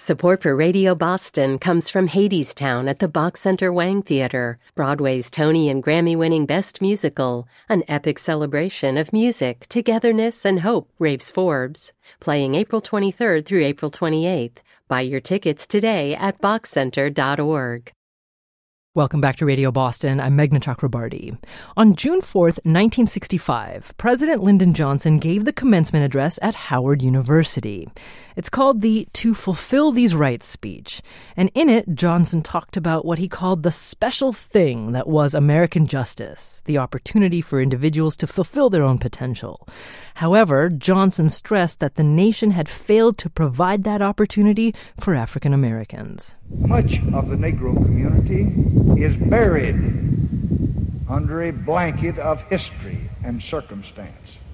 Support for Radio Boston comes from Hadestown at the Bach Center Wang Theater, Broadway's Tony and Grammy-winning Best Musical, an epic celebration of music, togetherness, and hope, raves Forbes. Playing April 23rd through April 28th. Buy your tickets today at bachcenter.org. Welcome back to Radio Boston. I'm Meghna Chakrabarti. On June 4th, 1965, President Lyndon Johnson gave the commencement address at Howard University. It's called the To Fulfill These Rights speech, and in it, Johnson talked about what he called the special thing that was American justice, the opportunity for individuals to fulfill their own potential. However, Johnson stressed that the nation had failed to provide that opportunity for African Americans. Much of the Negro community is buried under a blanket of history and circumstance.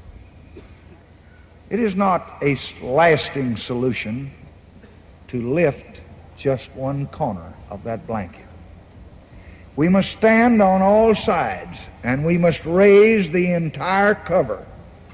It is not a lasting solution to lift just one corner of that blanket. We must stand on all sides, and we must raise the entire cover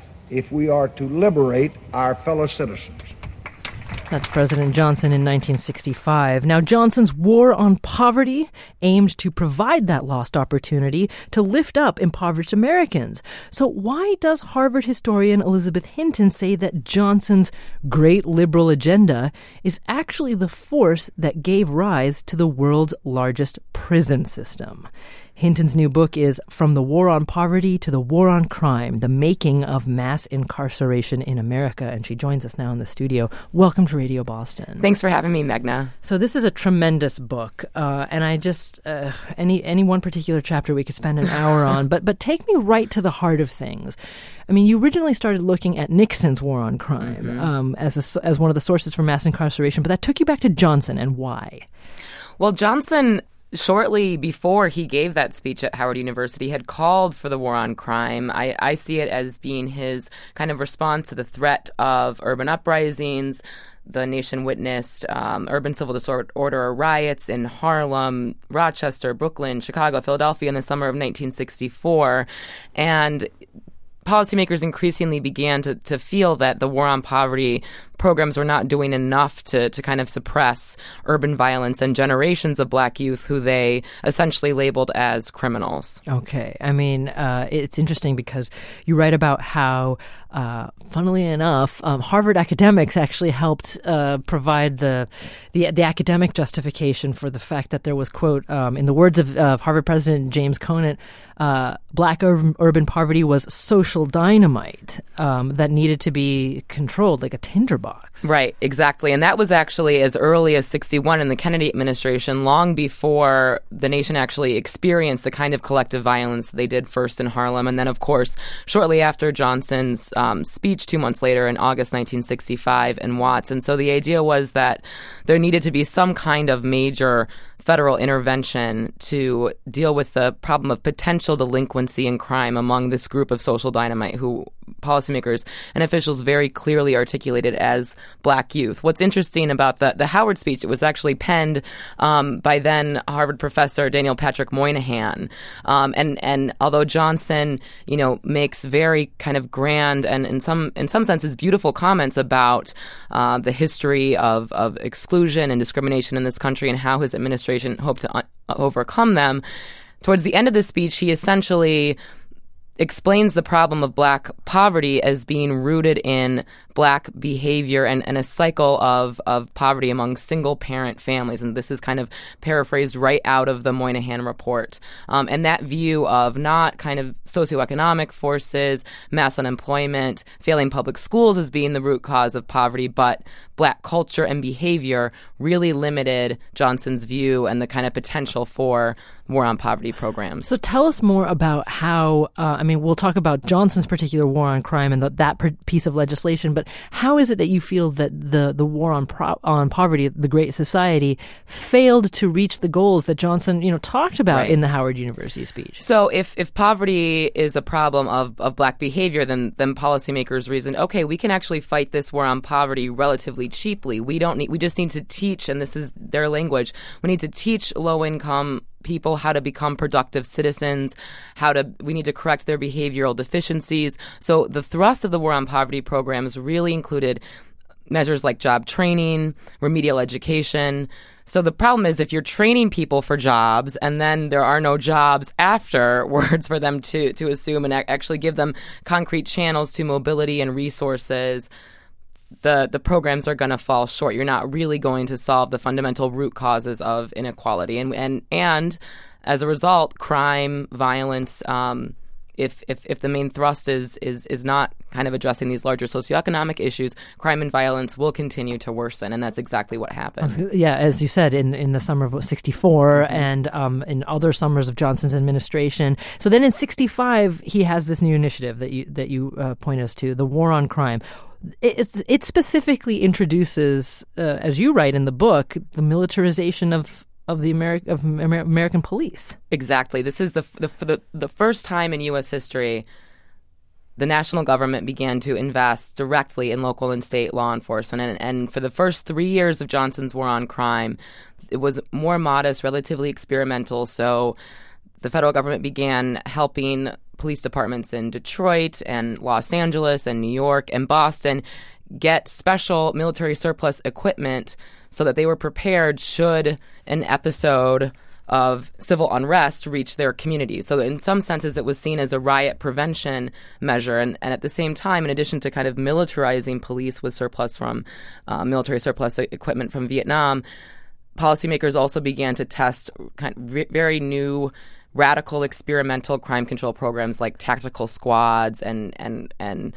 if we are to liberate our fellow citizens. That's President Johnson in 1965. Now, Johnson's war on poverty aimed to provide that lost opportunity to lift up impoverished Americans. So why does Harvard historian Elizabeth Hinton say that Johnson's great liberal agenda is actually the force that gave rise to the world's largest prison system? Hinton's new book is From the War on Poverty to the War on Crime, The Making of Mass Incarceration in America. And she joins us now in the studio. Welcome to Radio Boston. Thanks for having me, Meghna. So this is a tremendous book, and I just, any one particular chapter we could spend an hour on, but take me right to the heart of things. I mean, you originally started looking at Nixon's war on crime as one of the sources for mass incarceration, but that took you back to Johnson, and why? Well, Johnson, shortly before he gave that speech at Howard University, had called for the war on crime. I see it as being his kind of response to the threat of urban uprisings. The nation witnessed urban civil disorder riots in Harlem, Rochester, Brooklyn, Chicago, Philadelphia in the summer of 1964. And policymakers increasingly began to feel that the war on poverty programs were not doing enough to kind of suppress urban violence and generations of black youth who they essentially labeled as criminals. Okay. I mean, it's interesting because you write about how, funnily enough, Harvard academics actually helped provide the academic justification for the fact that there was, quote, in the words of Harvard President James Conant, black urban poverty was social dynamite that needed to be controlled, like a tinderbox. Right, exactly. And that was actually as early as 1961 in the Kennedy administration, long before the nation actually experienced the kind of collective violence they did first in Harlem. And then, of course, shortly after Johnson's speech 2 months later in August 1965 in Watts. And so the idea was that there needed to be some kind of major federal intervention to deal with the problem of potential delinquency and crime among this group of social dynamite who policymakers and officials very clearly articulated as black youth. What's interesting about the Howard speech, it was actually penned by then Harvard professor Daniel Patrick Moynihan. And although Johnson, makes very kind of grand and in some senses beautiful comments about the history of exclusion and discrimination in this country and how his administration hoped to overcome them, towards the end of the speech, he essentially explains the problem of black poverty as being rooted in black behavior and a cycle of poverty among single-parent families. And this is kind of paraphrased right out of the Moynihan report. And that view of not kind of socioeconomic forces, mass unemployment, failing public schools as being the root cause of poverty, but black culture and behavior really limited Johnson's view and the kind of potential for war on poverty programs. So tell us more about how, we'll talk about Johnson's particular war on crime and that piece of legislation, but how is it that you feel that the war on poverty, the Great Society, failed to reach the goals that Johnson, talked about in the Howard University speech? So if poverty is a problem of black behavior, then policymakers reasoned, okay, we can actually fight this war on poverty relatively cheaply. We just need to teach, and this is their language, we need to teach low-income people how to become productive citizens, we need to correct their behavioral deficiencies. So the thrust of the War on Poverty programs really included measures like job training, remedial education. So the problem is if you're training people for jobs and then there are no jobs afterwards for them to assume and actually give them concrete channels to mobility and resources, the programs are going to fall short. You're not really going to solve the fundamental root causes of inequality. And as a result, crime, violence, if the main thrust is not kind of addressing these larger socioeconomic issues, crime and violence will continue to worsen, and that's exactly what happened. Yeah, as you said, in the summer of 64 and in other summers of Johnson's administration. So then in 65, he has this new initiative that you point us to, the War on Crime. It specifically introduces, as you write in the book, the militarization of the American police. Exactly. This is the first time in U.S. history the national government began to invest directly in local and state law enforcement. And for the first 3 years of Johnson's War on Crime, it was more modest, relatively experimental. So the federal government began helping police departments in Detroit and Los Angeles and New York and Boston get special military surplus equipment so that they were prepared should an episode of civil unrest reach their communities. So in some senses, it was seen as a riot prevention measure. And at the same time, in addition to kind of militarizing police with surplus from military surplus equipment from Vietnam, policymakers also began to test kind of very new radical experimental crime control programs like tactical squads and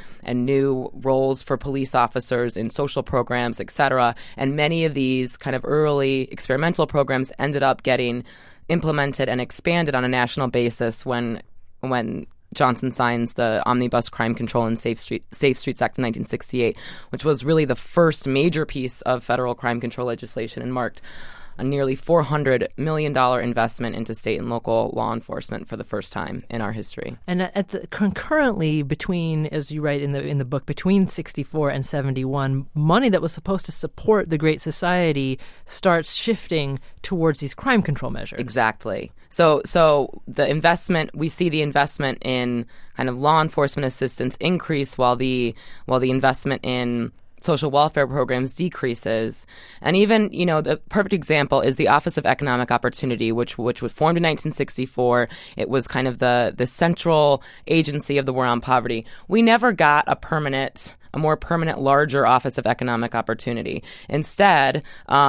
new roles for police officers in social programs, et cetera. And many of these kind of early experimental programs ended up getting implemented and expanded on a national basis when Johnson signs the Omnibus Crime Control and Safe Streets Act of 1968, which was really the first major piece of federal crime control legislation and marked a nearly $400 million investment into state and local law enforcement for the first time in our history. And concurrently, between, as you write in the book, between 64 and 71, money that was supposed to support the Great Society starts shifting towards these crime control measures. Exactly. So the investment, we see the investment in kind of law enforcement assistance increase while the investment in social welfare programs decreases. And even, the perfect example is the Office of Economic Opportunity, which was formed in 1964. It was kind of the central agency of the War on Poverty. We never got a more permanent, larger Office of Economic Opportunity. Instead,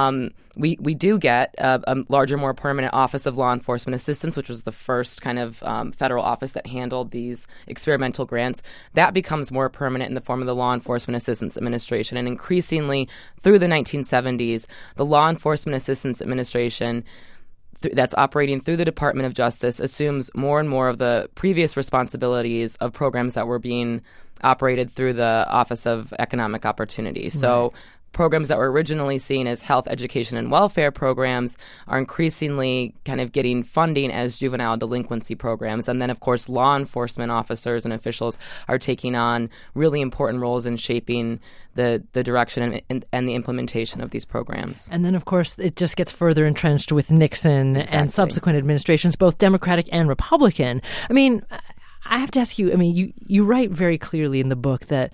we do get a larger, more permanent Office of Law Enforcement Assistance, which was the first kind of federal office that handled these experimental grants. That becomes more permanent in the form of the Law Enforcement Assistance Administration. And increasingly, through the 1970s, the Law Enforcement Assistance Administration that's operating through the Department of Justice assumes more and more of the previous responsibilities of programs that were being operated through the Office of Economic Opportunity. So programs that were originally seen as health, education, and welfare programs are increasingly kind of getting funding as juvenile delinquency programs. And then, of course, law enforcement officers and officials are taking on really important roles in shaping the direction and the implementation of these programs. And then, of course, it just gets further entrenched with Nixon and subsequent administrations, both Democratic and Republican. I mean, I have to ask you, you write very clearly in the book that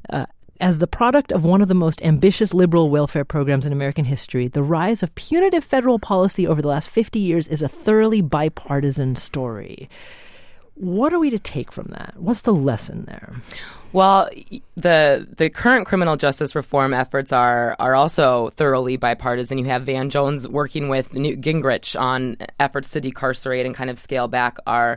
as the product of one of the most ambitious liberal welfare programs in American history, the rise of punitive federal policy over the last 50 years is a thoroughly bipartisan story. What are we to take from that? What's the lesson there? Well, the current criminal justice reform efforts are also thoroughly bipartisan. You have Van Jones working with Newt Gingrich on efforts to decarcerate and kind of scale back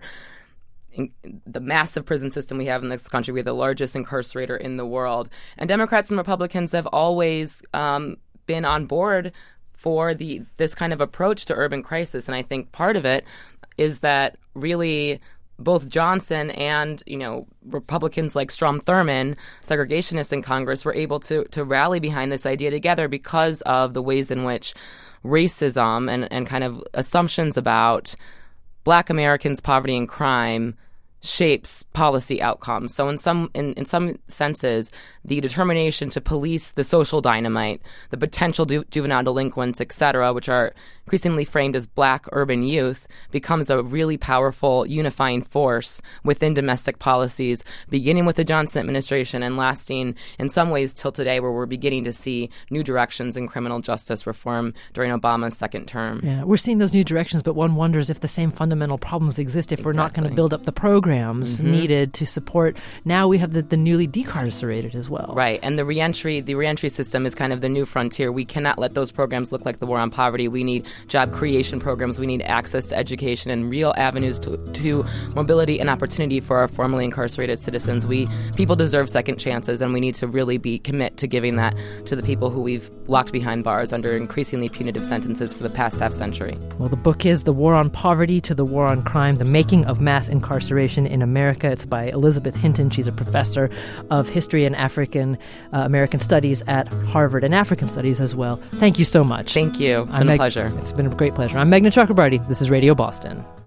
the massive prison system we have in this country. We have the largest incarcerator in the world. And Democrats and Republicans have always been on board for this kind of approach to urban crisis. And I think part of it is that really both Johnson and, Republicans like Strom Thurmond, segregationists in Congress, were able to rally behind this idea together because of the ways in which racism and kind of assumptions about Black Americans' poverty and crime shapes policy outcomes. So in some senses, the determination to police the social dynamite, the potential juvenile delinquents, et cetera, which are increasingly framed as black urban youth, becomes a really powerful unifying force within domestic policies, beginning with the Johnson administration and lasting in some ways till today, where we're beginning to see new directions in criminal justice reform during Obama's second term. Yeah, we're seeing those new directions, but one wonders if the same fundamental problems exist if we're not going to build up the programs needed to support. Now we have the newly decarcerated as well. Right, and the reentry system is kind of the new frontier. We cannot let those programs look like the war on poverty. We need job creation programs. We need access to education and real avenues to mobility and opportunity for our formerly incarcerated citizens. People deserve second chances, and we need to really commit to giving that to the people who we've locked behind bars under increasingly punitive sentences for the past half century. Well, the book is The War on Poverty to the War on Crime, The Making of Mass Incarceration in America. It's by Elizabeth Hinton. She's a professor of history and African American studies at Harvard, and African studies as well. Thank you so much. Thank you. It's been a pleasure. It's been a great pleasure. I'm Meghna Chakrabarti. This is Radio Boston.